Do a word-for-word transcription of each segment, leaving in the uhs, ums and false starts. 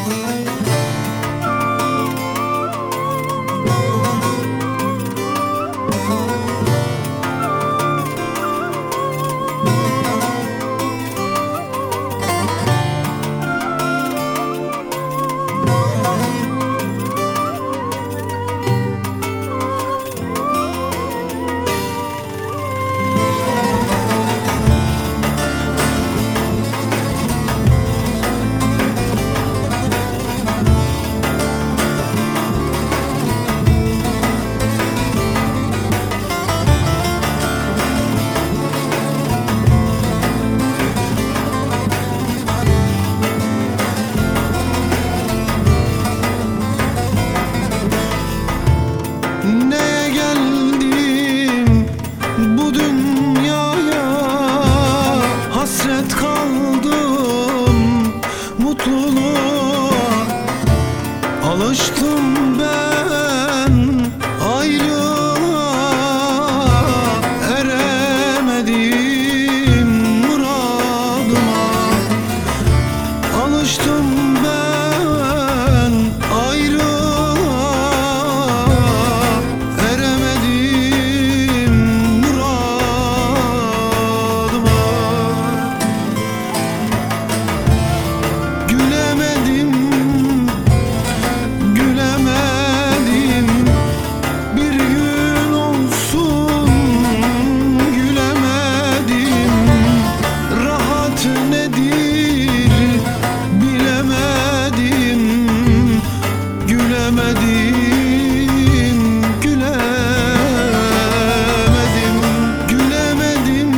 Neye geldim bu dünyaya, hasret kaldım mutluluğa. Alıştım ben ayrılığa, eremedim muradıma. Alıştım ben ayrılığa, eremedim muradıma. Gülemedim, gülemedim, bir gün olsun gülemedim. Rahat nedir bilemedim, gülemedim, gülemedim. Gülemedim,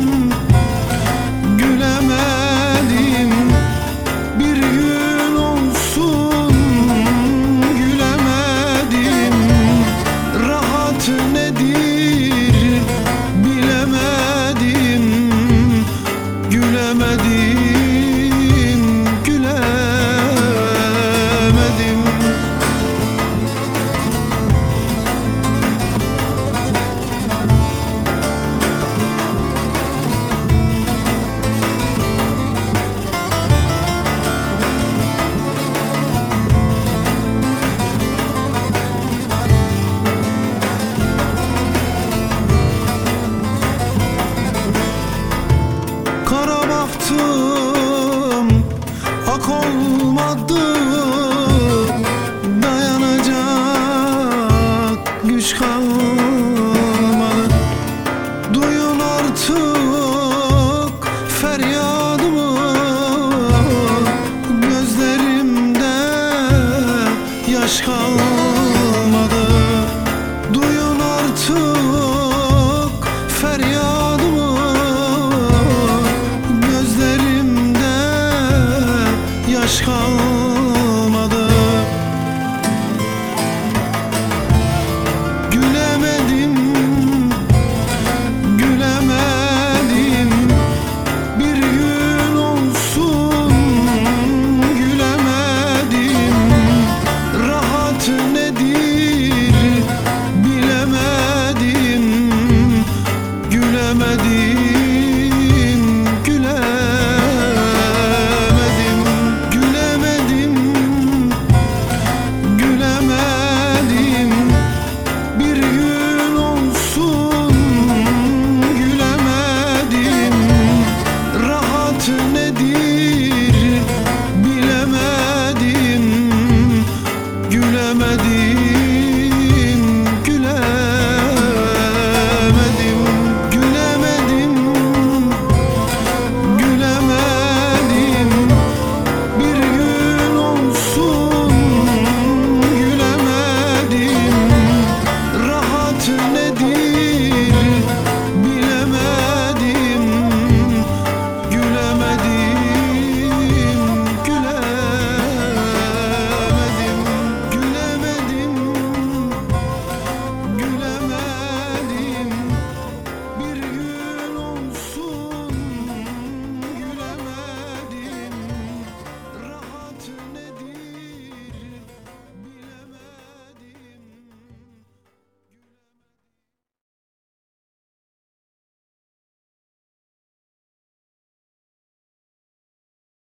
gülemedim, bir gün olsun gülemedim. Rahat nedir bilemedim, gülemedim, gülemedim. Kara baktım, ak olmadı, dayanacak güç kalmadı. Duyun artık feryadımı, gözlerimde yaş kalmadı. Duyun artık feryadımı, gözlerimde yaş kalmadı.